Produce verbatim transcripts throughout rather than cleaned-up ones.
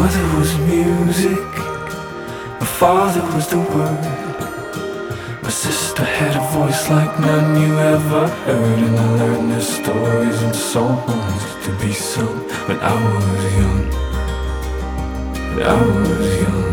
mother was music, my father was the word. My sister had a voice like none you ever heard, and I learned their stories and songs to be sung when I was young. When I was young.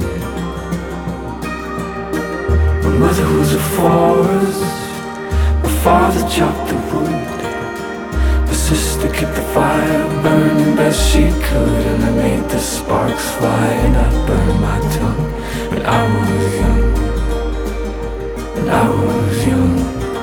My mother was a forest, my father chopped the wood. My sister kept the fire burning best she could, and I made the sparks fly and I burned my tongue when I was young. When I was young.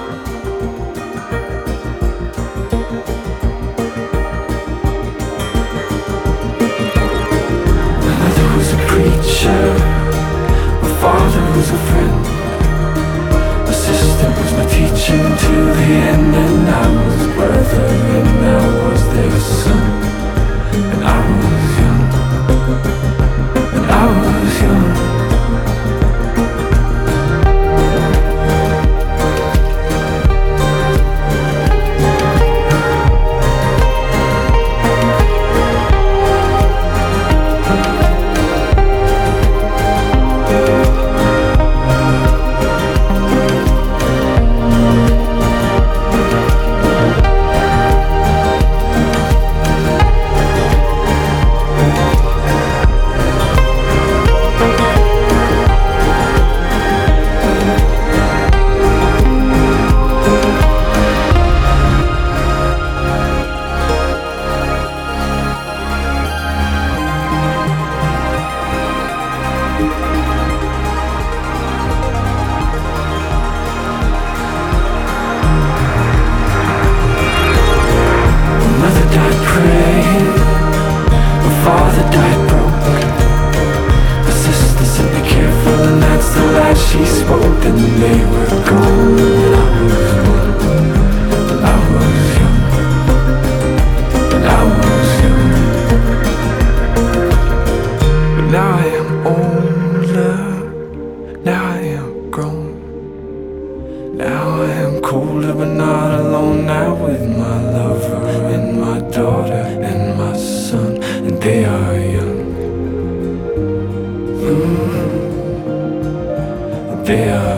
My mother was a preacher, my father was a friend. My sister was my teacher until the end, and I was a brother and I was their son. And I was young. And I was young. She spoke and they were gone, and I was one, and I was young, and I was young. But now I am older, now I am grown. Now I am colder but not alone, now with my lover and my daughter and my son, and they are young. Mm. They are